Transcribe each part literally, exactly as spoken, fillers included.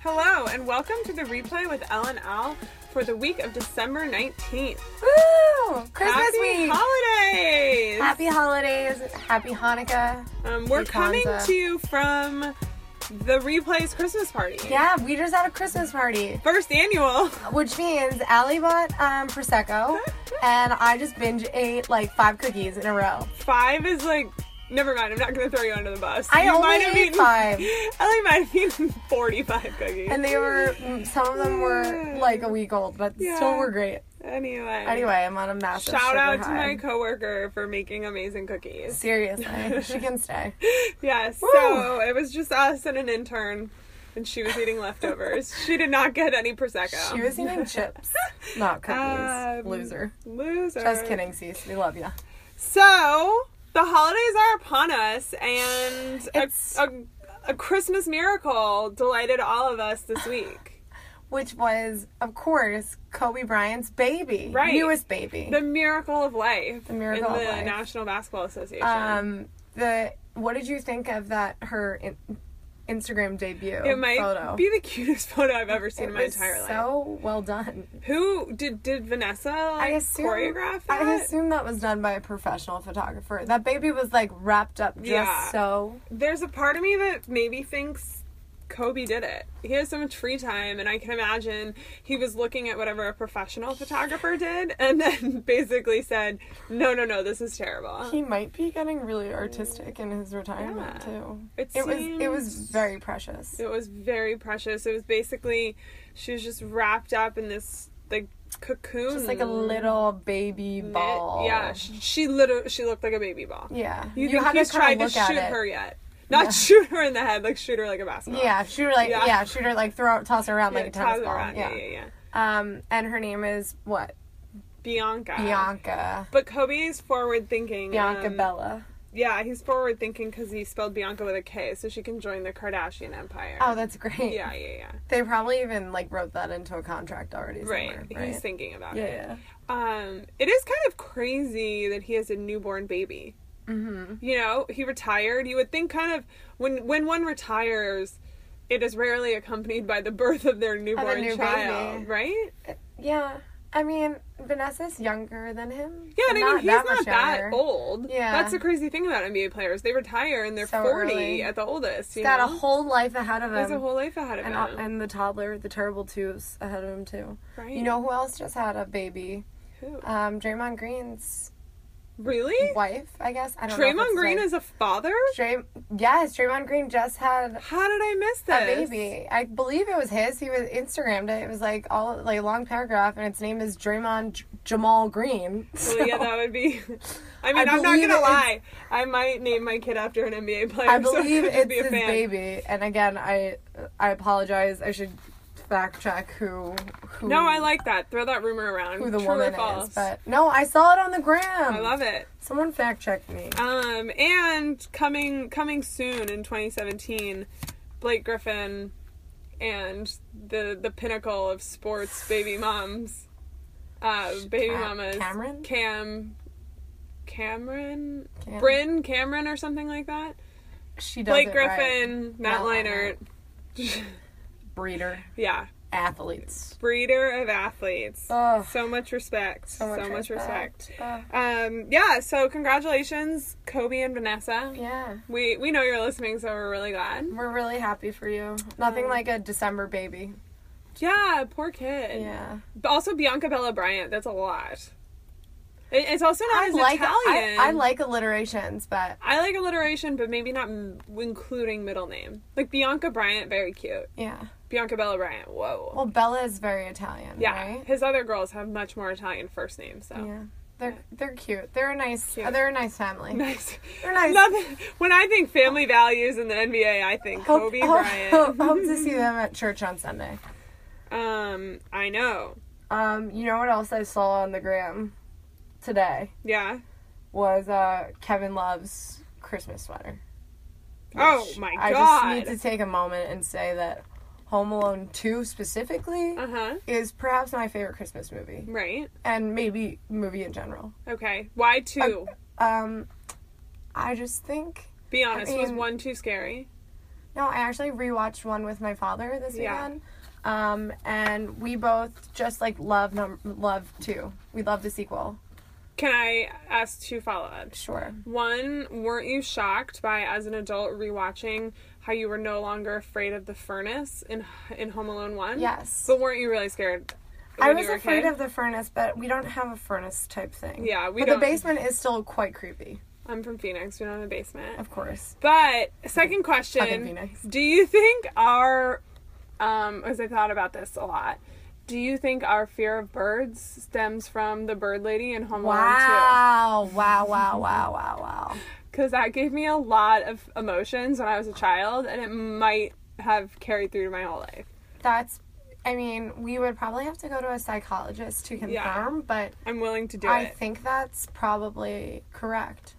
Hello, and welcome to the replay with Elle and Al for the week of December nineteenth. Woo! Christmas Happy week! holidays! Happy holidays! Happy Hanukkah! Um, we're Happy coming Kwanzaa. to you from the replay's Christmas party. Yeah, we just had a Christmas party, First annual. which means Allie bought um, Prosecco, and I just binge ate like five cookies in a row. Five is like... Never mind, I'm not going to throw you under the bus. I you only might have ate eaten, five. Ellie might have eaten forty-five cookies. And they were, some of them were like a week old, but Yeah. still were great. Anyway. Anyway, I'm on a massive Shout sugar out to high. my coworker for making amazing cookies. Seriously, she can stay. Yes, Woo. so it was just us and an intern, and she was eating leftovers. She did not get any Prosecco. She was eating chips, not cookies. Um, Loser. Loser. Just kidding, Cease. We love you. So, the holidays are upon us, and It's- a, a, a Christmas miracle delighted all of us this week. Which was, of course, Kobe Bryant's baby. Right. Newest baby. The miracle of life. The miracle in of the life. National Basketball Association. um, the what did you think of that, her in, Instagram debut it might photo? be the cutest photo I've ever seen It in my was entire life. so well done. Who did did Vanessa like, I assume, choreograph that? I assume that was done by a professional photographer. That baby was like wrapped up just Yeah. so. There's a part of me that maybe thinks Kobe did it. He has so much free time, and I can imagine he was looking at whatever a professional photographer did, and then basically said, "No, no, no, this is terrible." He might be getting really artistic in his retirement Yeah. too. It It was it was seems- very precious. It was very precious. It was basically she was just wrapped up in this like cocoon, Just like a little baby knit. ball. Yeah, she, she literally she looked like a baby ball. Yeah. You, think had he's to kinda tried to look at shoot it. her yet? Not Yeah. shoot her in the head, like shoot her like a basketball. Yeah, shoot her like Yeah. yeah, shoot her like throw toss her around Yeah, like a tennis toss ball. around. Yeah. yeah, yeah, yeah. Um, and her name is what? Bianca. Bianca. But Kobe's forward thinking. Bianca um, Bella. Yeah, he's forward thinking because he spelled Bianca with a K, so she can join the Kardashian empire. Oh, that's great. yeah, yeah, yeah. They probably even like wrote that into a contract already Right. somewhere. Right. He's thinking about Yeah, it. yeah. Um, it is kind of crazy that he has a newborn baby. Mm-hmm. You know, he retired. You would think kind of when when one retires, it is rarely accompanied by the birth of their newborn new child, baby. right? Yeah. I mean, Vanessa's younger than him. Yeah, and I mean, he's not much that younger. old. Yeah. That's the crazy thing about N B A players. They retire and they're So forty early. at the oldest. You He's got know? a whole life ahead of There's him. a whole life ahead of and, him. and the toddler, the terrible twos ahead of him too. right? You know who else just had a baby? Who? Um, Draymond Green's Really? wife, I guess. I don't know. if Draymond it's Green wife. is a father? Dray- yes, Draymond Green just had How did I miss a this? baby. I believe it was his. He was Instagrammed it. It was like all like a long paragraph, and its name is Draymond J- Jamal Green. Well, yeah, So, that would be. I mean, I I'm not believe gonna it's- lie. I might name my kid after an N B A player. I so believe could it's be a his fan. baby. And again, I I apologize. I should fact check who who. No, I like that. Throw that rumor around. who the True woman or false? is. But no, I saw it on the gram. I love it. Someone fact checked me. Um, and coming coming soon in twenty seventeen, Blake Griffin and the the pinnacle of sports baby moms, uh, baby Ca- mamas, Cameron? Cam, Cameron, Cam- Bryn Cameron or something like that. She does Blake it Griffin, right. Matt Matt Leinart. Breeder Yeah, athletes. breeder of athletes. Ugh. So much respect. So much respect. respect. Ugh. Um, yeah, so congratulations, Kobe and Vanessa. Yeah. We we know you're listening, so we're really glad. We're really happy for you. Nothing Um, like a December baby. Yeah, poor kid. Yeah. But also Bianca Bella Bryant, that's a lot. It, it's also not I as like Italian. I, I like alliterations, but I like alliteration, but maybe not m- including middle name. Like Bianca Bryant, very cute. yeah. Bianca Bella Bryant, whoa. Well, Bella is very Italian, yeah, right? his other girls have much more Italian first names, so. Yeah. They're they're cute. They're a nice Cute. they're a nice family. Nice. They're nice. Nothing, when I think family values in the N B A, I think Hope, Kobe hope, Bryant. hope, hope to see them at church on Sunday. Um, I know. Um, you know what else I saw on the gram today Yeah. was uh Kevin Love's Christmas sweater. Oh Which my I god. just need to take a moment and say that Home Alone two specifically Uh huh. is perhaps my favorite Christmas movie. Right. And maybe movie in general. Okay. Why two? Um, I just think Be honest. I was mean- one too scary? No, I actually rewatched one with my father this Yeah. weekend. Um, and we both just, like, love, num- love two. We love the sequel. Can I ask two follow-ups? Sure. One, weren't you shocked by, as an adult, rewatching how you were no longer afraid of the furnace in in Home Alone one? Yes. But weren't you really scared I when was you were a afraid kid? of the furnace, but we don't have a furnace type thing. Yeah, we but don't. the basement is still quite creepy, I'm from Phoenix. We don't have a basement. of course. But, second Fucking question. Phoenix. Do you think our... Um, as I thought about this a lot, do you think our fear of birds stems from the bird lady in Home Alone Wow. Wow, wow, wow, wow, wow. two? Because that gave me a lot of emotions when I was a child, and it might have carried through to my whole life. That's, I mean, we would probably have to go to a psychologist to confirm, Yeah. but I'm willing to do I it. think that's probably correct.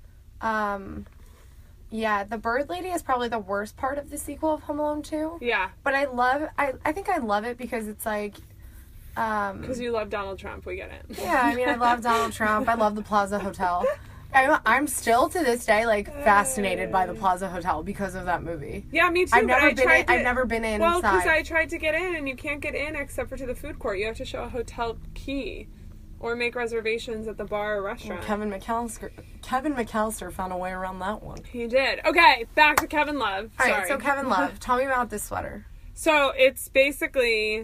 Um, yeah, the bird lady is probably the worst part of the sequel of Home Alone two. Yeah, But I love, I, I think I love it because it's like, um... because you love Donald Trump. We get it. Yeah, I mean, I love Donald Trump. I love the Plaza Hotel. I'm, I'm still to this day like fascinated by the Plaza Hotel because of that movie. Yeah, me too. I've but never I been. tried In, to, I've never been inside. Well, because I tried to get in, and you can't get in except for to the food court. You have to show a hotel key, or make reservations at the bar or restaurant. Kevin McAllister. Kevin McAllister found a way around that one. He did. Okay, back to Kevin Love. All Sorry. right, so Kevin Love, tell me about this sweater. So it's basically,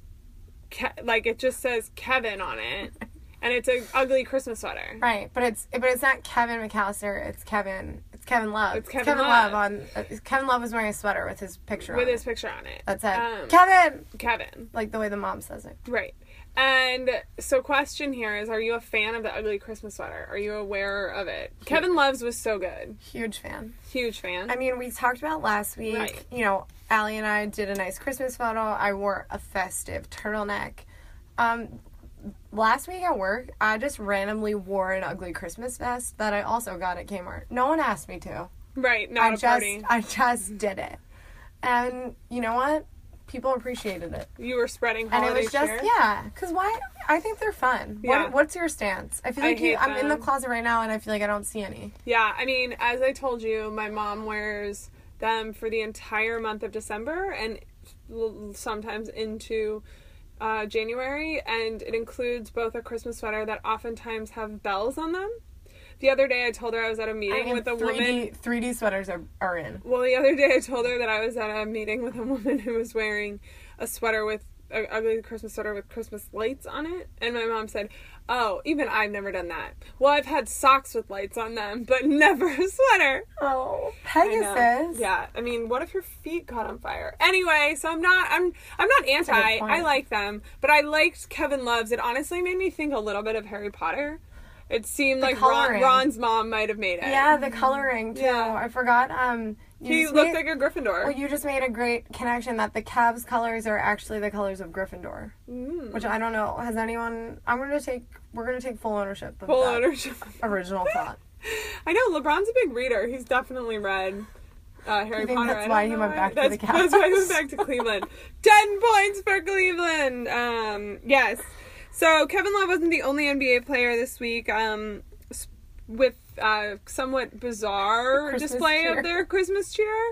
Ke- like it just says Kevin on it, and it's an ugly Christmas sweater. Right, but it's but it's not Kevin McAllister. It's Kevin. It's Kevin Love. It's Kevin Love. Love. on. Uh, Kevin Love was wearing a sweater with his picture With on his it. picture on it. That's it. Um, Kevin, Kevin. like the way the mom says it. Right. And so question here is, are you a fan of the ugly Christmas sweater? Are you aware of it? Kevin Love's was so good. Huge fan. Huge fan. I mean, we talked about last week. Right. You know, Allie and I did a nice Christmas photo. I wore a festive turtleneck. Um, last week at work, I just randomly wore an ugly Christmas vest that I also got at Kmart. No one asked me to. right, not I a just, party. I just did it, and you know what? People appreciated it. You were spreading And holiday it was just, cheer? yeah, because why? I think they're fun. Yeah. What, what's your stance? I feel I like you, hate I'm in the them. closet right now, and I feel like I don't see any. Yeah, I mean, as I told you, my mom wears them for the entire month of December and l- sometimes into uh, January, and it includes both a Christmas sweater that oftentimes have bells on them. The other day I told her I was at a meeting I mean, with a three D, woman. three D sweaters are, are in. Well, the other day I told her that I was at a meeting with a woman who was wearing a sweater with an ugly Christmas sweater with Christmas lights on it, and my mom said, "Oh, even I've never done that. Well, I've had socks with lights on them, but never a sweater." Oh, I know. Pegasus. Yeah, I mean, what if your feet caught on fire? Anyway, so I'm not, I'm, I'm not a good anti. point. I like them, but I liked Kevin Love's. It honestly made me think a little bit of Harry Potter. It seemed The like Ron, coloring. Ron's mom might have made it. Yeah, the coloring too. Yeah. I forgot. Um, you He just looked made, like a Gryffindor. Well, you just made a great connection that the Cavs colors are actually the colors of Gryffindor, Mm. which I don't know. Has anyone? I'm gonna take. We're gonna take full ownership of Full that ownership. original thought. I know LeBron's a big reader. He's definitely read uh, Harry You think Potter. that's I why don't he know went back to that's, the That's why he went Cavs? back to Cleveland. Ten points for Cleveland. Um, yes. So Kevin Love wasn't the only N B A player this week. Um, s- with uh, somewhat bizarre Christmas display cheer. of their Christmas cheer.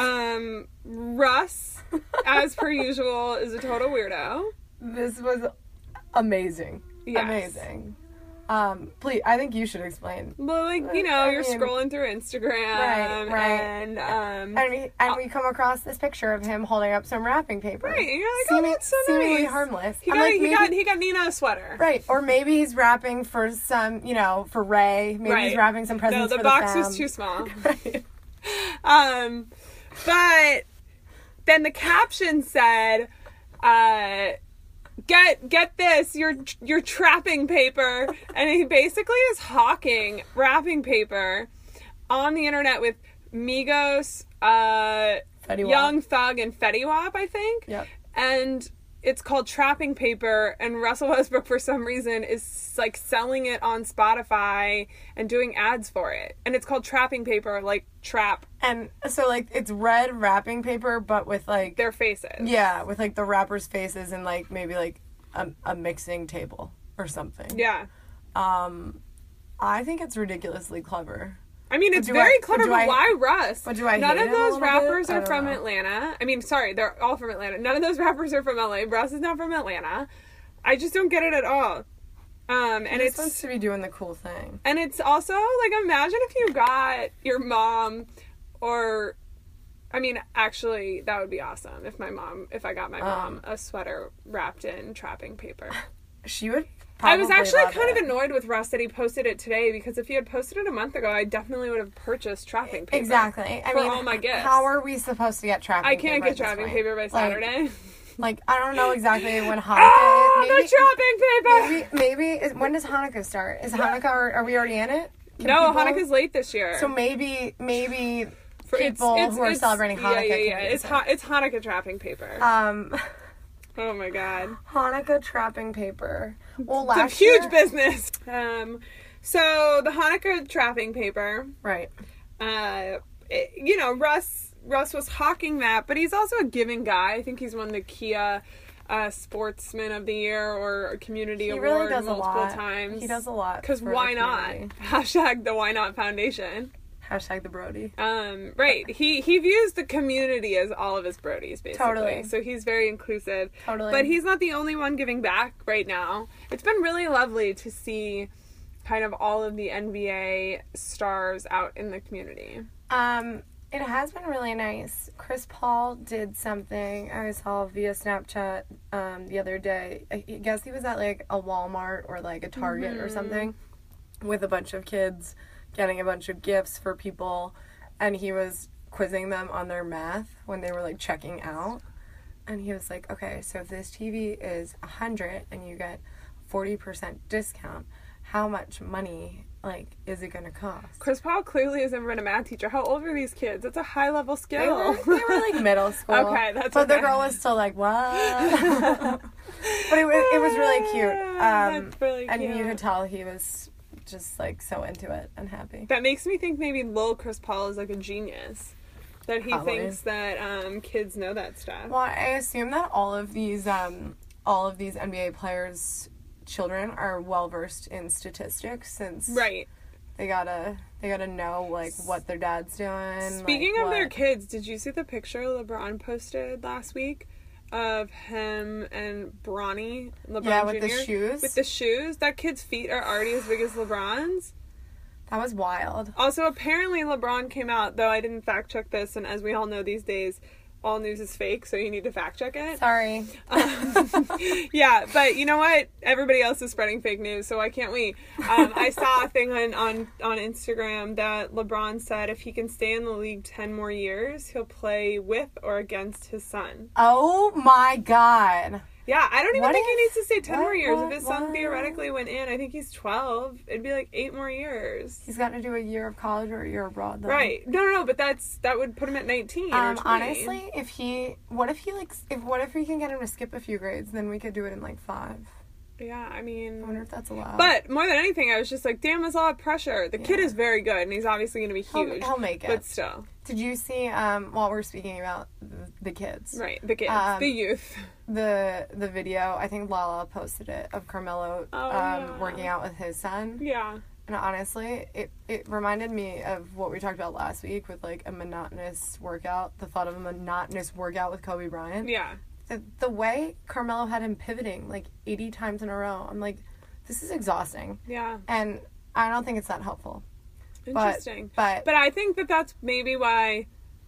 Um, Russ, as per usual, is a total weirdo. This was amazing. Yes. Amazing. Um, please, I think you should explain. Well, like, you know, I you're mean- scrolling through Instagram. Right, right. And, um... And we and we come across this picture of him holding up some wrapping paper. Right, and you're like, Seeming- oh, that's so seemingly nice. harmless. He I'm got, like, he maybe- got, he got Nina a sweater. Right, or maybe he's wrapping for some, you know, for Ray. Maybe Right. he's wrapping some presents No, the for box the was fam. too small. Right. Um, but then the caption said, uh, get, get this, you're, you're trapping paper. And he basically is hawking wrapping paper on the internet with Migos, uh, Fetty Wap. Young Thug, and Fetty Wap, I think. Yep. And it's called Trapping Paper, and Russell Westbrook, for some reason, is like selling it on Spotify and doing ads for it. And it's called Trapping Paper, like trap And so, like, it's red wrapping paper, but with, like... their faces. Yeah, with, like, the rappers' faces and, like, maybe, like, a, a mixing table or something. Yeah. Um, I think it's ridiculously clever. I mean, it's do very I- clever, do but I- why Russ? but do I None hate of him a those little rappers bit? I are don't from know. Atlanta. I mean, sorry, they're all from Atlanta. None of those rappers are from L A. Russ is not from Atlanta. I just don't get it at all. Um, and He it's just wants to be doing the cool thing. and it's also like, imagine if you got your mom, or, I mean, actually, that would be awesome if my mom, if I got my mom Um, a sweater wrapped in trapping paper. She would. I was probably actually love kind it. of annoyed with Russ that he posted it today, because if he had posted it a month ago, I definitely would have purchased trapping paper. Exactly. I for mean, all my gifts. how are we supposed to get trapping I paper? can't at get this trapping point? paper by Like- Saturday. Like, I don't know exactly when Hanukkah Oh, is. Maybe, the trapping paper! maybe, maybe is, when does Hanukkah start? Is Hanukkah, are, are we already in it? Can No, people- Hanukkah's late this year. So maybe, maybe For- people who are celebrating yeah, Hanukkah Yeah, can yeah, use It's, it. ha- it's Hanukkah trapping paper. Um, oh my god. Hanukkah trapping paper. Well, It's a last huge year, business. Um, so the Hanukkah trapping paper, right? uh, it- you know, Russ Russ was hawking that, but he's also a giving guy. I think he's won the Kia uh, Sportsman of the Year or Community He Award really does a multiple lot. times. He does a lot. Because for why the not? community. Hashtag the Why Not Foundation. Hashtag the Brody. Um, right. He he views the community as all of his Brodies, basically. Totally. So he's very inclusive. Totally. But he's not the only one giving back right now. It's been really lovely to see kind of all of the N B A stars out in the community. Um, it has been really nice. Chris Paul did something I saw via Snapchat um, the other day. I guess he was at like a Walmart or like a Target Mm-hmm. or something with a bunch of kids getting a bunch of gifts for people, and he was quizzing them on their math when they were like checking out. And he was like, okay, so if this T V is a hundred and you get forty percent discount, how much money like is it gonna cost? Chris Paul clearly has never been a math teacher. How old are these kids? That's a high level skill. They were, they were like middle school. Okay, that's But the okay. girl was still like, what? But it was, it was really cute. Um, That's really and you cute. could tell he was just like so into it and happy. That makes me think maybe Lil Chris Paul is like a genius. That he Probably. thinks that um, kids know that stuff. Well, I assume that all of these, um, all of these N B A players' children are well versed in statistics, since Right. they gotta they gotta know like what their dad's doing. Speaking like, of their what- kids, did you see the picture LeBron posted last week of him and Bronny, LeBron Yeah, with the Junior? shoes? With the shoes. That kid's feet are already as big as LeBron's. that was wild. Also, apparently LeBron came out, though I didn't fact check this, and as we all know these days, all news is fake, so you need to fact check it. Sorry. Um, yeah, but you know what? Everybody else is spreading fake news, so why can't we? Um, I saw a thing on, on, on Instagram that LeBron said if he can stay in the league ten more years, he'll play with or against his son. Oh my god. Yeah, I don't even What think he if- needs to stay ten what- more years. what- if his son what? theoretically went in, I think he's twelve. It'd be like eight more years. He's got to do a year of college or a year abroad, though. Right. No, no, no, but that's that would put him at nineteen Um, or twenty. honestly, if he, what if he like, if what if we can get him to skip a few grades, then we could do it in like five. Yeah, I I mean... wonder if that's allowed. But more than anything, I was just like, damn, that's a lot of pressure. The kid Yeah. is very good, and he's obviously going to be he'll, huge. he'll make it. But still. Did you see? Um, while we're speaking about the, the kids, Right. The kids. Um, the youth. the the video, I think Lala posted it of Carmelo Oh, um, yeah. working out with his son. Yeah. And honestly, it, it reminded me of what we talked about last week with like a monotonous workout. The thought of a monotonous workout with Kobe Bryant. Yeah. The, the way Carmelo had him pivoting like eighty times in a row, I'm like, this is exhausting. Yeah. And I don't think it's that helpful. Interesting. But, But I think that that's maybe why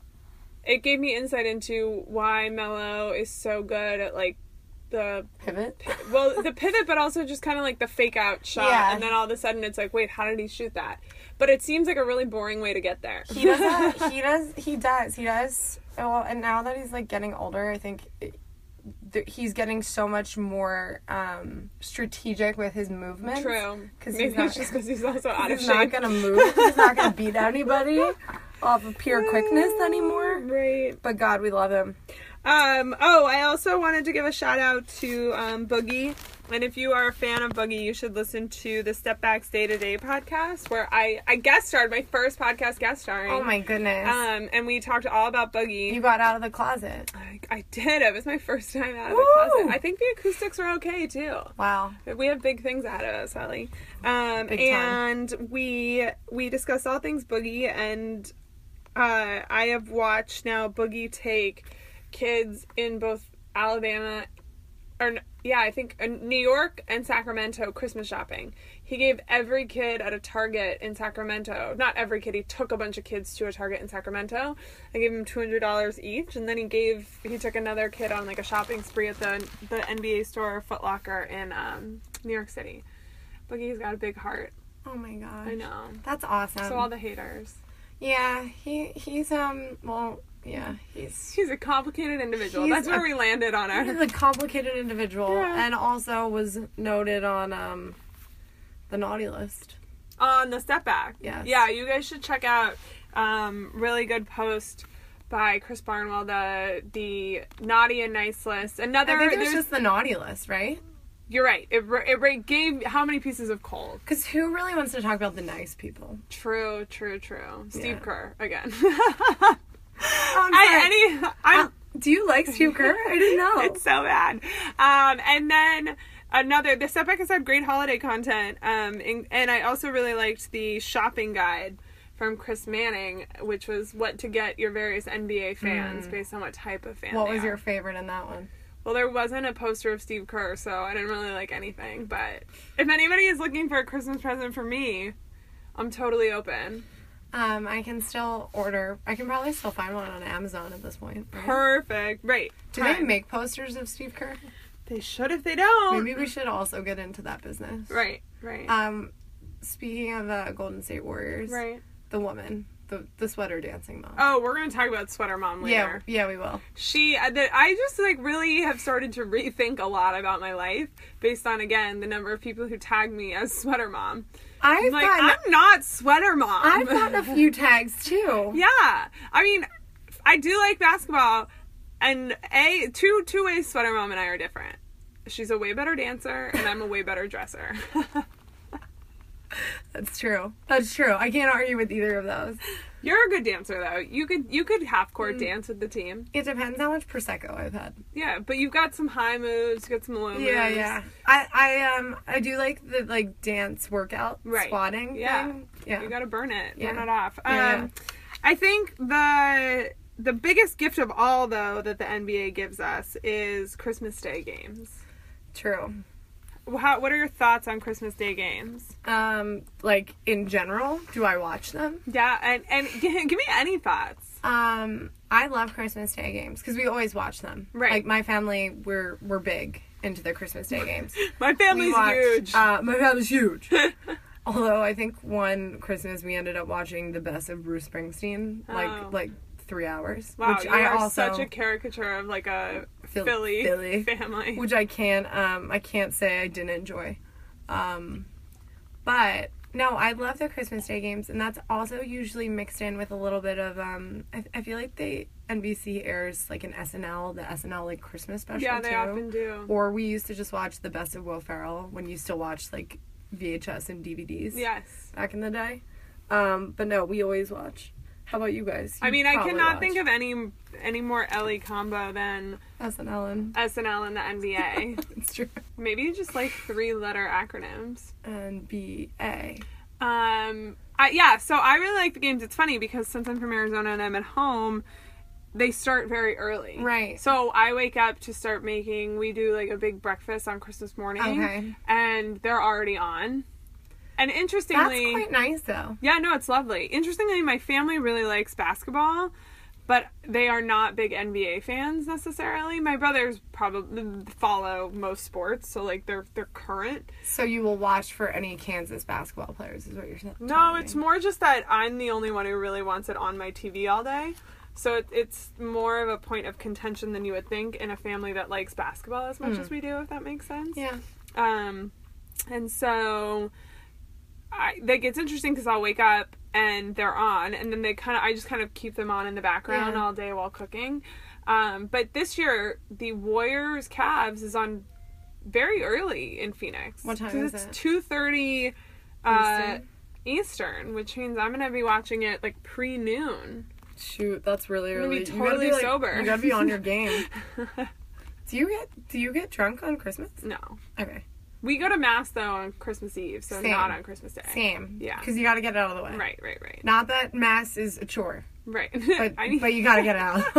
it gave me insight into why Melo is so good at like the pivot. well the pivot, but also just kind of like the fake out shot, Yeah. and then all of a sudden it's like, wait, how did he shoot that? But it seems like a really boring way to get there. He does that. He does. He does. He does. Well, and now that he's like getting older, I think it, th- he's getting so much more um, strategic with his movements. True. 'Cause Maybe he's not- it's just because he's also out of He's shape. not gonna move. He's not gonna beat anybody off of pure quickness anymore. Right. But God, we love him. Um, oh, I also wanted to give a shout out to um, Boogie and if you are a fan of Boogie, you should listen to the Step Back's Day to Day podcast, where I, I guest starred, my first podcast guest starring. Oh my goodness. Um, and we talked all about Boogie. You got out of the closet. I, I did. It was my first time out of Woo! the closet. I think the acoustics were okay, too. Wow. We have big things ahead of us, Ellie. Um, Big and we we discussed all things Boogie, and uh, I have watched now Boogie take kids in both Alabama, or yeah, I think uh, New York and Sacramento Christmas shopping. He gave every kid at a Target in Sacramento, not every kid, he took a bunch of kids to a Target in Sacramento. I gave him two hundred dollars each, and then he gave, he took another kid on like a shopping spree at the the N B A store, Foot Locker in um, New York City. Boogie's got a big heart. Oh my gosh. I know. That's awesome. So all the haters. Yeah, he he's um well yeah he's He's a complicated individual. He's That's where a- we landed on our. he's a complicated individual, Yeah. and also was noted on um the naughty list. On the Step Back. Yes. Yeah, you guys should check out um really good post by Chris Barnwell, the the naughty and nice list. Another I think it was there's- just the naughty list, right? You're right. It ra- it ra- gave how many pieces of coal? Because who really wants to talk about the nice people? True, true, true. Steve Yeah. Kerr again. Oh, I'm I, sorry. any I'm Uh, do you like Steve Kerr? I didn't know. It's so bad. Um, and then another, the Step Back has had great holiday content. Um, and, and I also really liked the shopping guide from Chris Manning, which was what to get your various N B A fans Mm. based on what type of fan What they was are. your favorite in that one? Well, there wasn't a poster of Steve Kerr, so I didn't really like anything. But if anybody is looking for a Christmas present for me, I'm totally open. Um, I can still order. I can probably still find one on Amazon at this point. Right? Perfect. Right. Do they Time. make posters of Steve Kerr? They should if they don't. Maybe we should also get into that business. Right. Right. Um, speaking of the Golden State Warriors, right. the woman, the the sweater dancing mom. Oh, we're gonna talk about Sweater Mom yeah, later. yeah, we will. She, uh, that I just like really have started to rethink a lot about my life based on again the number of people who tag me as Sweater Mom. I've I'm like, gotten, I'm not Sweater Mom. I've gotten a few tags too. Yeah, I mean, I do like basketball, and a two two ways Sweater Mom and I are different. She's a way better dancer, and I'm a way better dresser. That's true. That's true. I can't argue with either of those. You're a good dancer though. You could you could half court Mm. dance with the team. It depends how much prosecco I've had. Yeah, but you've got some high moves, you got some low moves. Yeah, yeah. I, I um I do like the like dance workout Right. squatting Yeah. thing. Yeah. You gotta burn it. Yeah. Burn it off. Um, Yeah, yeah. I think the the biggest gift of all, though, that the N B A gives us is Christmas Day games. True. How, what are your thoughts on Christmas Day games? Um, like in general, do I watch them? Yeah, and, and give me any thoughts. Um, I love Christmas Day games because we always watch them. Right. Like my family, we're we're big into the Christmas Day games. My family's We watch- huge. Uh, my family's huge. Although I think one Christmas we ended up watching the best of Bruce Springsteen, like Oh. like three hours. wow, which you I are also, such a caricature of like a Phil- Philly, Philly. family. which I can't um I can't say I didn't enjoy. Um, but no, I love the Christmas Day games, and that's also usually mixed in with a little bit of um. I, I feel like they N B C airs like an S N L, the S N L like Christmas special yeah, they too. often do. Or we used to just watch the best of Will Ferrell when you still watched like V H S and D V Ds Yes. back in the day. Um, but no, we always watch. How about you guys? I You mean, I probably cannot watch think of any any more Ellie combo than S N L and S N L and the N B A. it's true. Maybe just like three letter acronyms. And B A. Um, I, yeah, so I really like the games. It's funny because since I'm from Arizona and I'm at home, they start very early. Right. So I wake up to start making, we do like a big breakfast on Christmas morning. Okay. And they're already on. And interestingly... That's quite nice though. Yeah, no, it's lovely. Interestingly, my family really likes basketball, but they are not big N B A fans necessarily. My brothers probably follow most sports, so like they're they're current. So you will watch for any Kansas basketball players, is what you're saying? No, it's more just that I'm the only one who really wants it on my T V all day. So it, it's more of a point of contention than you would think in a family that likes basketball as much Mm. as we do, if that makes sense. Yeah. Um, and so I like it's interesting because I'll wake up and they're on, and then they kind of I just kind of keep them on in the background Yeah. all day while cooking. Um, but this year the Warriors Cavs is on very early in Phoenix. What time 'Cause is it's it? two thirty uh, Eastern? Eastern, which means I'm going to be watching it, like, pre-noon. Shoot, that's really I'm gonna early. be You gotta totally like- sober. You gotta be on your game. Do you get Do you get drunk on Christmas? No. Okay. We go to Mass, though, on Christmas Eve, so Same. not on Christmas Day. Same. Yeah. Because you gotta get it out of the way. Right, right, right. Not that Mass is a chore, Right. but I need- but you gotta get it out.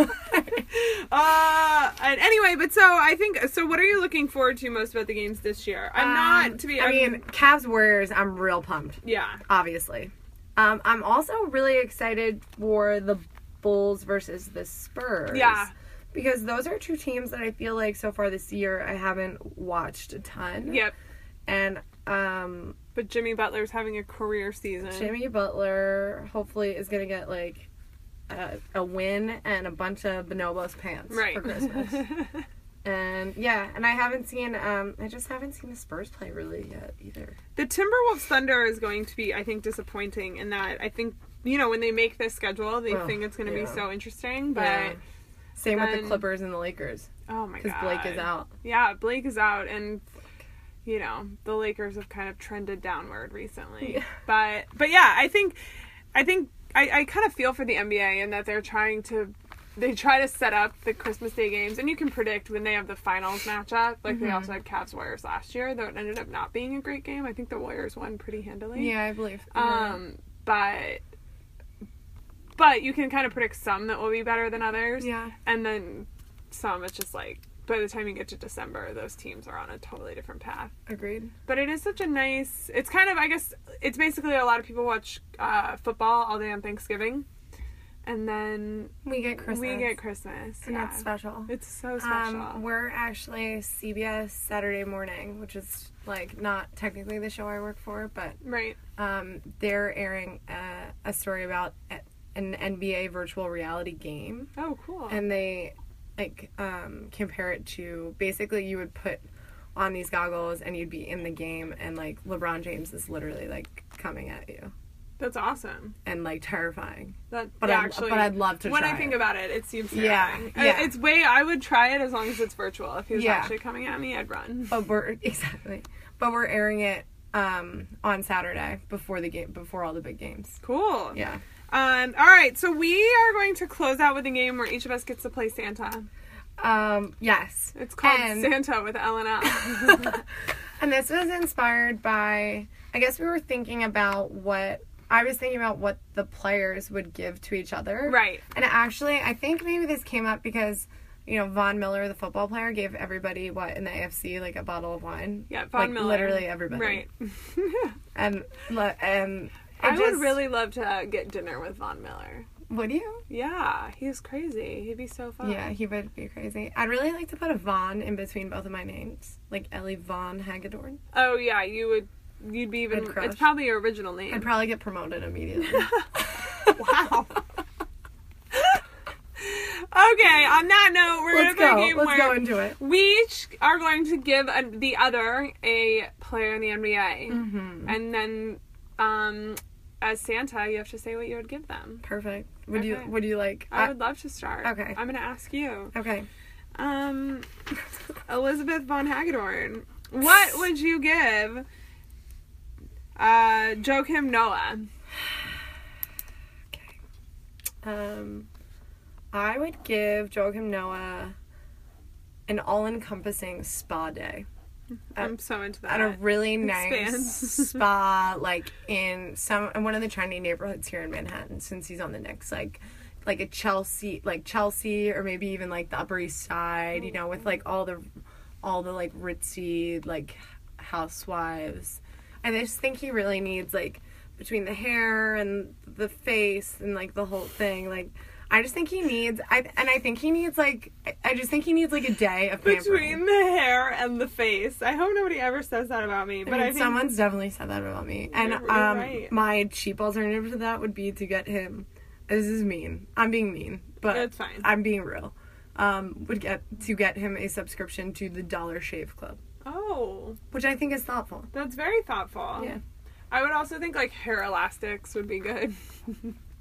Uh, and anyway, but so I think, so what are you looking forward to most about the games this year? I'm Um, not, to be, I I'm- mean, Cavs Warriors. I'm real pumped. yeah. Obviously. Um, I'm also really excited for the Bulls versus the Spurs. Yeah. Because those are two teams that I feel like so far this year I haven't watched a ton. Yep. And um, But Jimmy Butler's having a career season. Jimmy Butler hopefully is going to get like a, a win and a bunch of Bonobos pants Right. for Christmas. And yeah, and I haven't seen, um, I just haven't seen the Spurs play really yet either. The Timberwolves Thunder is going to be, I think, disappointing in that I think, you know, when they make this schedule, they Oh, think it's going to yeah. be so interesting, but Yeah. Same with then- the Clippers and the Lakers. oh my Because god. Blake is out. Yeah, Blake is out, and you know, the Lakers have kind of trended downward recently. Yeah. But but yeah, I think I think I, I kind of feel for the N B A in that they're trying to they try to set up the Christmas Day games, and you can predict when they have the finals matchup. Like Mm-hmm. they also had Cavs Warriors last year, though it ended up not being a great game. I think the Warriors won pretty handily. Yeah, I believe. You're right. Um, but but you can kind of predict some that will be better than others. Yeah. And then some it's just like by the time you get to December, those teams are on a totally different path. Agreed. But it is such a nice, it's kind of, I guess, it's basically a lot of people watch uh, football all day on Thanksgiving. And then We get Christmas. we get Christmas. And yeah. that's special. It's so special. Um, we're actually C B S Saturday Morning, which is like not technically the show I work for, but right. um, they're airing a, a story about a- an N B A virtual reality game, Oh, cool. and they like um, compare it to basically you would put on these goggles and you'd be in the game, and like LeBron James is literally like coming at you That's awesome. and like terrifying. That, But yeah, I'd- actually, but I'd love to when try I think it. about it, it seems Yeah, terrifying. yeah. It's way, I would try it as long as it's virtual. If he was Yeah. actually coming at me, I'd run. But we're exactly, but we're airing it um, on Saturday before the game, before all the big games. Cool. Yeah. Um, all right, so we are going to close out with a game where each of us gets to play Santa. Um, yes. It's called And- Santa with L and L. And this was inspired by, I guess we were thinking about what, I was thinking about what the players would give to each other. Right. And actually, I think maybe this came up because, you know, Von Miller, the football player, gave everybody, what, in the A F C, like a bottle of wine? Yeah, Von like, Miller. literally everybody. Right. And, le- and it I just, would really love to uh, get dinner with Von Miller. Would you? Yeah, he's crazy. He'd be so fun. Yeah, he would be crazy. I'd really like to put a Von in between both of my names. Like Ellie Von Hagedorn. Oh, yeah, you would, you'd be even, I'd crush. it's probably your original name. I'd probably get promoted immediately. Wow. Okay, on that note, we're Let's going to play go. a game Let's where go into it. we each are going to give a, the other a player in the N B A. Mm-hmm. And then, um, as Santa, you have to say what you would give them. Perfect. Would Okay. you Would you like? I would love to start. Okay. I'm going to ask you. Okay. Um, Elizabeth Von Hagedorn, what would you give uh, Joakim Noah? Okay. Um, I would give Joakim Noah an all-encompassing spa day. I'm so into that. At a really Expand. nice spa, like in some in one of the trendy neighborhoods here in Manhattan, since he's on the Knicks, like like a Chelsea, like Chelsea, or maybe even like the Upper East Side, you know, with like all the all the like ritzy like housewives. And I just think he really needs like between the hair and the face and like the whole thing, like. I just think he needs, I and I think he needs like, I just think he needs like a day of pampering. Between the hair and the face. I hope nobody ever says that about me. But I mean, I think someone's definitely said that about me. And You're- you're um, right. my cheap alternative to that would be to get him. This is mean. I'm being mean, but It's fine. I'm being real. Um, would get to get him a subscription to the Dollar Shave Club, Oh, which I think is thoughtful. that's very thoughtful. Yeah. I would also think like hair elastics would be good.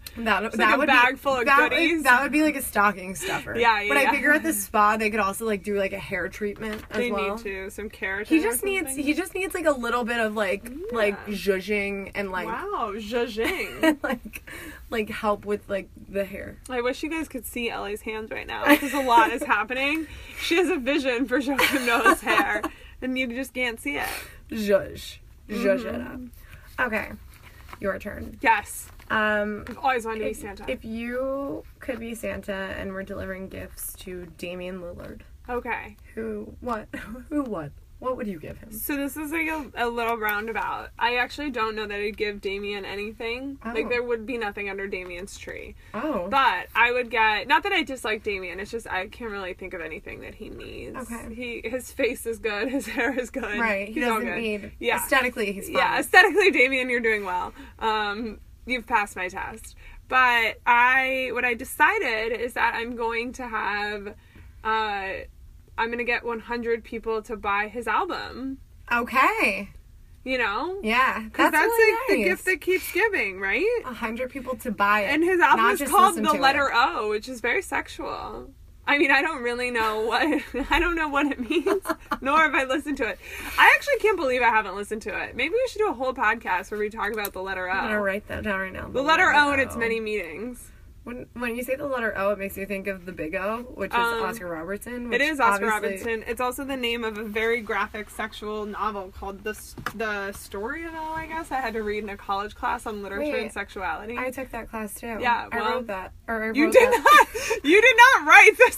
That, Just that like a would bag be, full of that, goodies. That would be like a stocking stuffer. Yeah, yeah, But yeah. I figure at the spa they could also like do like a hair treatment as They well. need to some keratin. He or just needs something. he just needs like a little bit of like Yeah. like zhuzhing and like Wow, zhuzhing. and like like help with like the hair. I wish you guys could see Ellie's hands right now because a lot is happening. She has a vision for Joachim Noah's hair, and you just can't see it. Zhuzh. Zhuzh it Mm-hmm. up. Okay. Your turn. Yes, Um I've always wanted to be if, Santa. if you could be Santa and were delivering gifts to Damian Lillard, Okay, who what who what? What would you give him? so this is like a, a little roundabout. I actually don't know that I'd give Damien anything. Oh. Like there would be nothing under Damien's tree. Oh. But I would get, not that I dislike Damien, it's just I can't really think of anything that he needs. Okay. He his face is good, his hair is good. Right. He He's all doesn't good. need Yeah. aesthetically he's fine. Yeah, aesthetically, Damien, you're doing well. Um, you've passed my test. But I, what I decided is that I'm going to have, uh, I'm going to get one hundred people to buy his album. Okay. You know? Yeah. Because That's, that's, really like the nice. gift that keeps giving, right? A hundred people to buy it. And his album not is just called listen The to Letter it. O, which is very sexual. I mean, I don't really know what I don't know what it means, nor have I listened to it. I actually can't believe I haven't listened to it. Maybe we should do a whole podcast where we talk about the letter O. I'm gonna write that down right now. The letter O and its many meanings. When when you say the letter O, it makes you think of the Big O, which is Um, Oscar Robertson. It which is Oscar obviously- Robertson. It's also the name of a very graphic sexual novel called The the Story of O, I guess. I had to read in a college class on literature Wait, and sexuality. I took that class too. Yeah, I well, wrote that. Or I you wrote did that. not. You did not write the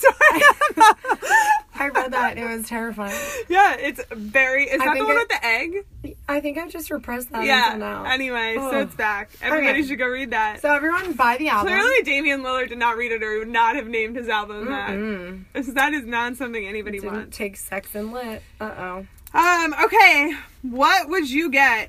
story. I read that. It was terrifying. Yeah, it's very. Is I that the think one it- with the egg? I think I've just repressed that Yeah. until now. Anyway, so Oh. it's back. Everybody Okay. should go read that. So everyone buy the album. Clearly, Damian Lillard did not read it, or he would not have named his album that. Mm-mm. That is not something anybody Didn't wants. take sex and lit. Uh oh. Um. Okay. What would you get,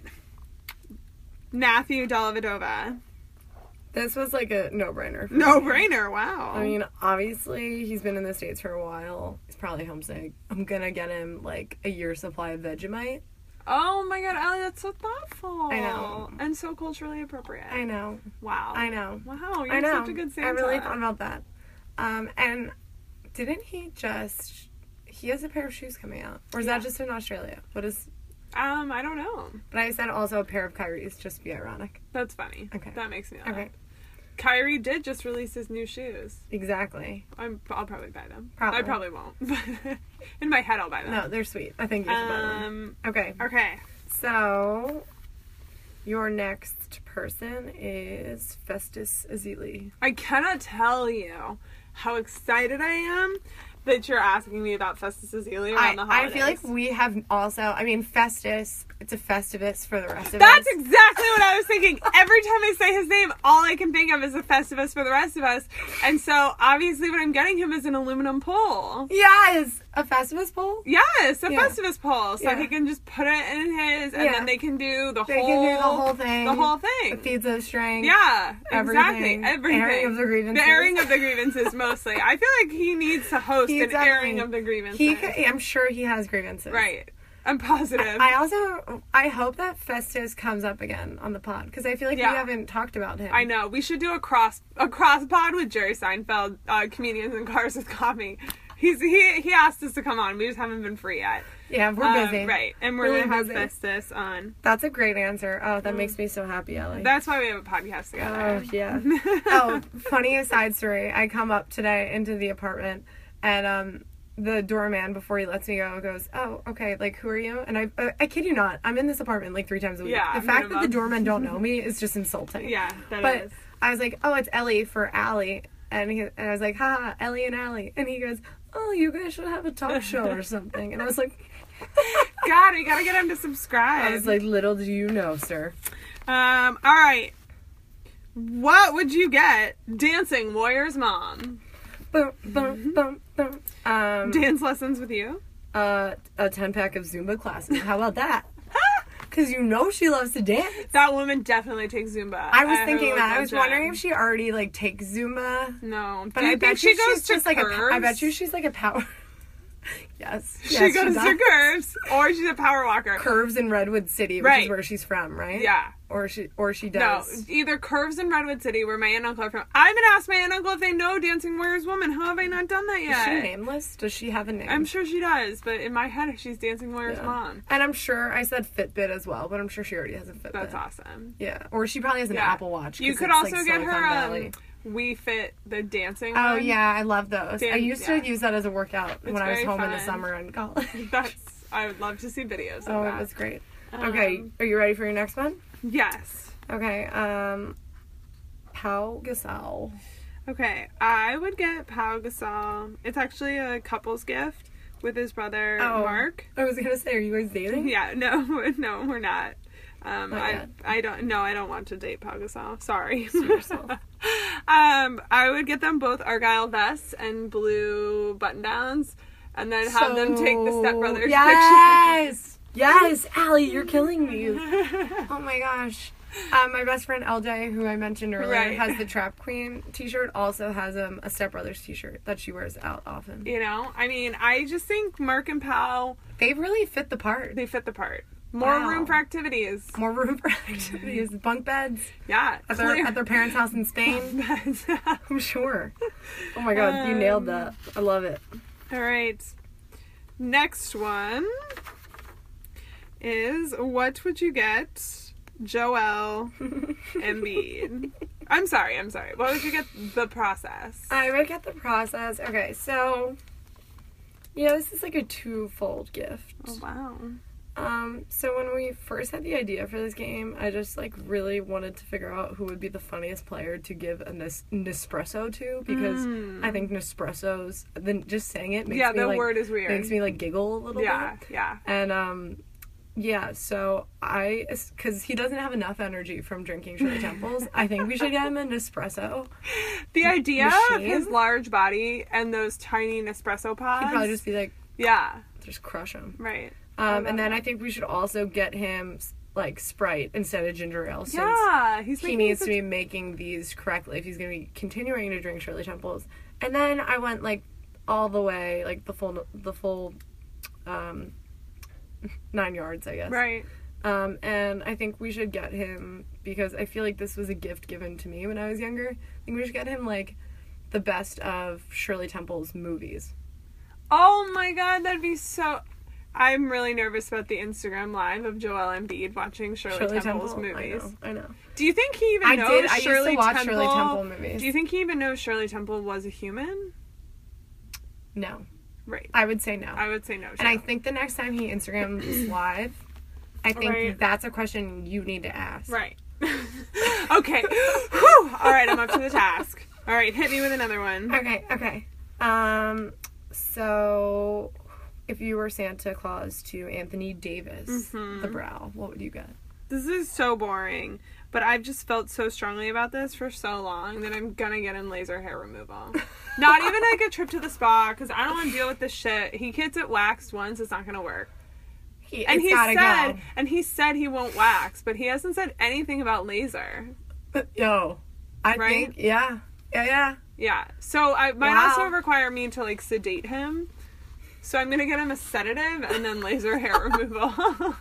Matthew Dellavedova? This was like a no-brainer. for No me. brainer. Wow. I mean, obviously, he's been in the States for a while. He's probably homesick. I'm gonna get him, like, a year's supply of Vegemite. Oh my God, Ellie, that's so thoughtful. I know. And so culturally appropriate. I know. Wow. I know. Wow, you're I know. such a good Santa. I really thought about that. Um, and didn't he just... He has a pair of shoes coming out. Or is Yeah. that just in Australia? What is... Um, I don't know. But I said also a pair of Kyrie's, just to be ironic. That's funny. Okay. That makes me laugh. Okay. Kyrie did just release his new shoes. Exactly. I'm, I'll probably buy them. Probably. I probably won't. But in my head, I'll buy them. No, they're sweet. I think you should buy them. Um, Okay. okay. So, your next person is Festus Ezeli. I cannot tell you how excited I am that you're asking me about Festus Ezeli I, around the I holidays. feel like we have also, I mean, Festus, it's a Festivus for the rest of That's us. exactly what I was thinking. Every time I say his name, all I can think of is a Festivus for the rest of us. And so, obviously, what I'm getting him is an aluminum pole. Yes! A Festivus pole? Yes, a Yeah. Festivus pole. So Yeah. he can just put it in his, and Yeah. then they can do the They whole... can do the whole thing. The whole The thing. feeds of strength. Yeah, Everything. exactly. Everything. Airing of the grievances. The airing of the grievances, mostly. I feel like he needs to host He an definitely- airing of the grievances. He, could- I'm sure he has grievances. Right. I'm positive. I also, I hope that Festus comes up again on the pod, because I feel like Yeah. we haven't talked about him. I know. We should do a cross a cross pod with Jerry Seinfeld, uh, comedians in cars with coffee. He's he he asked us to come on. We just haven't been free yet. Yeah, we're Um, busy. right, and we're Really gonna have busy. Festus on. That's a great answer. Oh, that makes me so happy, Ellie. That's why we have a podcast together. Oh, yeah. Oh, funny aside story. I come up today into the apartment, and um, the doorman, before he lets me go, goes, "Oh, okay, like, who are you?" And I, uh, I kid you not, I'm in this apartment like three times a week. Yeah, the fact that the minimum. doormen don't know me is just insulting. Yeah, that But is. I was like, "Oh, it's Ellie for Allie." And, he, and I was like, "Ha, Ellie and Allie." And he goes, "Oh, you guys should have a talk show or something." And I was like, God, we gotta get him to subscribe. I was like, "Little do you know, sir." um, all right. What would you get, Dancing Warrior's mom? Boom, boom, boom, boom. Um, Dance lessons with you? uh, a ten pack of Zumba classes. How about that? Because you know she loves to dance. That woman definitely takes Zumba. I was at her thinking that. I local was gym. wondering if she already like takes Zumba. No, But do you I think bet she you goes she's to just like a. I curves? bet you she's like a power. Yes. She Yes, goes does. to Curves, or she's a power walker. Curves in Redwood City, which Right. is where she's from, right? Yeah. Or she or she No, does. either Curves in Redwood City, where my aunt and uncle are from. I'm gonna ask my aunt and uncle if they know Dancing Warriors Woman. How have I not done that Is yet? she nameless? Does she have a name? I'm sure she does, but in my head, she's Dancing Warriors Yeah. mom. And I'm sure I said Fitbit as well, but I'm sure she already has a Fitbit. That's awesome. Yeah. Or she probably has an Yeah. Apple Watch. You 'cause could it's, also like, get Silicon her Valley. um, We Fit, the dancing Oh one. yeah, I love those. I Dan- used yeah. to use that as a workout It's when I was very home in the fun. summer in college. That's. I would love to see videos of Oh, that. it was great. Okay, Um, are you ready for your next one? Yes. Okay, um, Pau Gasol. Okay, I would get Pau Gasol. It's actually a couple's gift with his brother Oh. Mark. I was gonna say, are you guys dating? Yeah, no, no, we're not. Um, Not I yet. I don't no, I don't want to date Pau Gasol. Sorry. Sue yourself. um, I would get them both Argyle vests and blue button downs, and then have them take the stepbrothers Yes! Yes! Allie, you're killing me. Oh my gosh. Um, my best friend L J, who I mentioned earlier, Right. has the Trap Queen t-shirt, also has um, a Step Brothers t-shirt that she wears out often. You know, I mean, I just think Mark and Pau, They really fit the part. they fit the part. More Wow. room for activities. More room for activities. Bunk beds Yeah, at their, clear. at their parents' house in Spain. All I'm sure. Oh my god, you nailed that. I love it. right. Next one is what would you get Joel Embiid? I'm sorry, I'm sorry. What would you get the process? I would get the process. Okay, so yeah, this is like a twofold gift. Oh, wow. Um, so when we first had the idea for this game, I just like really wanted to figure out who would be the funniest player to give a Nes- Nespresso to, because Mm. I think Nespressos, then just saying it makes Yeah, me the like, word is weird. makes me like giggle a little Yeah, bit. yeah. And um yeah, so I, because he doesn't have enough energy from drinking Shirley Temples, I think we should get him a Nespresso. The idea of Machine? his large body and those tiny Nespresso pods. He'd probably just be like, Yeah, just crush him. right. Um, love and then that. I think we should also get him like Sprite instead of ginger ale, since Yeah, he's he making needs such- to be making these correctly if he's going to be continuing to drink Shirley Temples. And then I went like all the way, like the full, the full, um, nine yards, I guess. Right. Um, and I think we should get him, because I feel like this was a gift given to me when I was younger. I think we should get him like the best of Shirley Temple's movies. Oh my god, that'd be so. I'm really nervous about the Instagram live of Joel Embiid watching Shirley, Shirley Temple's Temple, movies. I know. I know. Do you think he even I knows did. I used Shirley to watch Temple? Shirley Temple movies. Do you think he even knows Shirley Temple was a human? No, Right. I would say no. I would say no. And I Joel. think the next time he Instagrams live, I think Right. that's a question you need to ask. Right. Okay. Whew. All right, I'm up to the task. All right, hit me with another one. Okay, okay. Um, so if you were Santa Claus to Anthony Davis, Mhm. the brow, what would you get? This is so boring, but I've just felt so strongly about this for so long that I'm gonna get him laser hair removal. Not even like a trip to the spa, because I don't want to deal with this shit. He gets it waxed once, it's not gonna work. He, And it's he gotta said, go. and he said he won't wax, but he hasn't said anything about laser. Yo, I Right? think, yeah, yeah, yeah. Yeah. So I might Wow. also require me to like sedate him. So I'm gonna get him a sedative and then laser hair removal.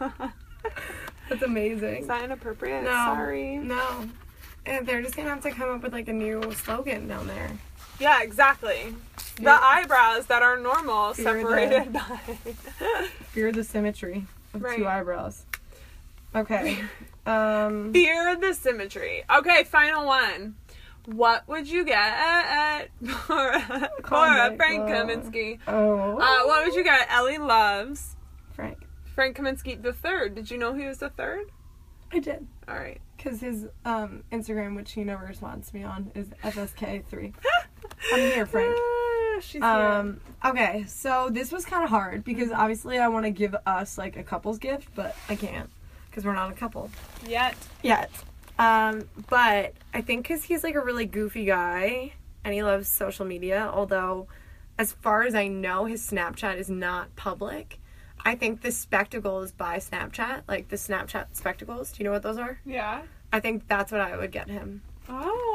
That's amazing. Is that inappropriate? No, Sorry. no. And they're just gonna have to come up with like a new slogan down there. Yeah, exactly. The Yeah. eyebrows that are normal Fear the- separated by. Fear the symmetry of Right. two eyebrows. Okay. Um. Fear the symmetry. Okay, final one. What would you get for a, for a Frank Kaminsky? Oh. Uh, what would you get? Ellie loves Frank. Frank Kaminsky the third. Did you know he was the third? I did. All right. Because his um, Instagram, which he never responds to me on, is F S K three. I'm here, Frank. Ah, she's Um, okay, so this was kind of hard because obviously I want to give us like a couple's gift, but I can't because we're not a couple here. Yet. yet. Um, but I think because he's like a really goofy guy and he loves social media, although as far as I know, his Snapchat is not public. I think the spectacles by Snapchat, like the Snapchat spectacles, do you know what those are? Yeah. I think that's what I would get him.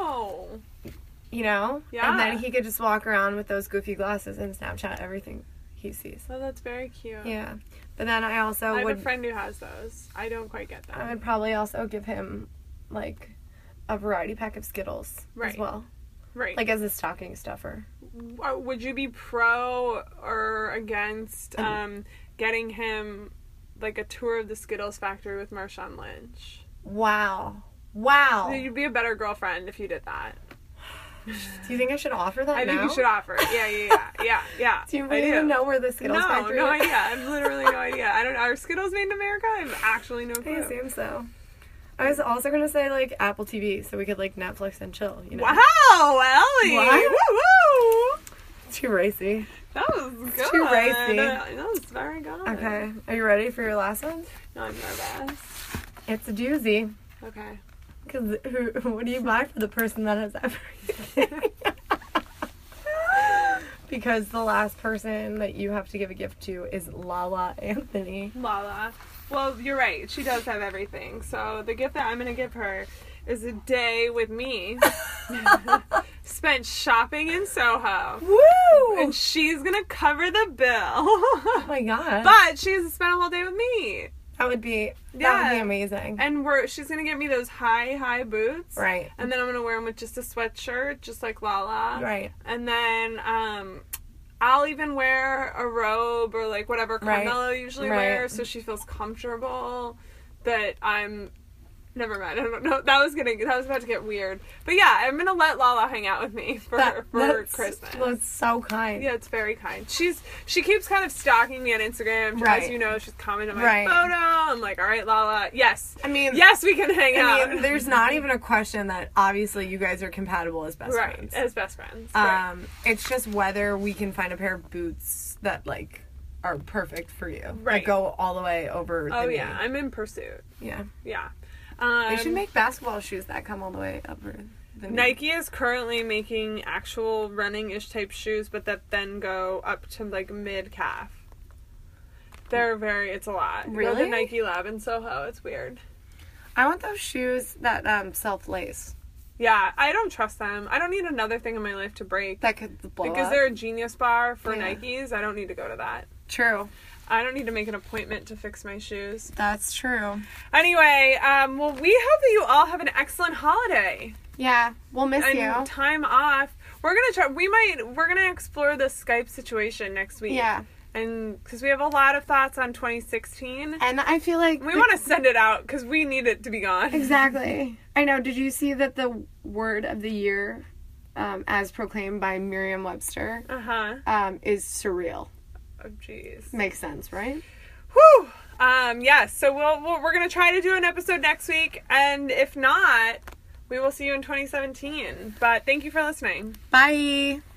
Oh. You know? Yeah. And then he could just walk around with those goofy glasses and Snapchat everything he sees. Oh, that's very cute. Yeah. But then I also I have would... a friend who has those. I don't quite get them. I would probably also give him, like, a variety pack of Skittles right. as well. Right. Like, as a stocking stuffer. Would you be pro or against um, getting him, like, a tour of the Skittles factory with Marshawn Lynch? Wow. Wow. You'd be a better girlfriend if you did that. Do you think I should offer that I now? think you should offer it. Yeah, yeah, yeah, yeah, yeah. Do you really even know where the Skittles no, factory No, is? no idea. I have literally no idea. I don't. Are Skittles made in America? I have actually no clue. I assume so. I was also gonna say like Apple T V, so we could like Netflix and chill. You know? Wow, Ellie! What? Woo woo! Too racy. That was good. Too racy. That was very good. Okay, are you ready for your last one? No, I'm nervous. It's a doozy. Okay. Because who? What do you buy for the person that has everything? Because the last person that you have to give a gift to is Lala Anthony. Lala. Well, you're right. She does have everything. So the gift that I'm going to give her is a day with me. Spent shopping in Soho. Woo! And she's going to cover the bill. Oh my god. But she has to spend a whole day with me. That would be, that Yeah. would be amazing. And we're she's going to get me those high, high boots. Right. And then I'm going to wear them with just a sweatshirt, just like Lala. Right. And then um, I'll even wear a robe or like whatever Right. Carmelo usually Right. wears so she feels comfortable that I'm... Never mind. I don't know. That was gonna. That was about to get weird. But yeah, I'm gonna let Lala hang out with me for That- for that's, Christmas. That's so kind. Yeah, it's very kind. She's she keeps kind of stalking me on Instagram. Right. As you know, she's commenting on my Right. photo. I'm like, all right, Lala. Yes. I mean, Yes, we can hang I out. mean, there's not even a question that obviously you guys are compatible as best right friends. as best friends. Right. Um, it's just whether we can find a pair of boots that like are perfect for you. Right. That go all the way over. Oh the yeah, knee. I'm in pursuit. Yeah. Yeah. Um, They should make basketball shoes that come all the way over the knee. Nike is currently making actual running-ish type shoes, but that then go up to like mid calf. They're very. It's a lot. Go to Really? the Nike Lab in Soho. It's weird. I want those shoes that um, self-lace. Yeah, I don't trust them. I don't need another thing in my life to break. That could blow Like, is up. there a Genius Bar for Yeah. Nikes? I don't need to go to that. True. I don't need to make an appointment to fix my shoes. That's true. Anyway, um, well, we hope that you all have an excellent holiday Yeah, we'll miss and you. time off. We're gonna try. We might. We're gonna explore the Skype situation next week. Yeah. And because we have a lot of thoughts on twenty sixteen, And I feel like... we want to send it out because we need it to be gone. Exactly. I know. Did you see that the word of the year, um, as proclaimed by Merriam-Webster, Uh huh. um, is surreal? Oh, jeez. Makes sense, right? Whew. Um. Yes. So we'll, we'll we're gonna try to do an episode next week, and if not, we will see you in twenty seventeen. But thank you for listening. Bye.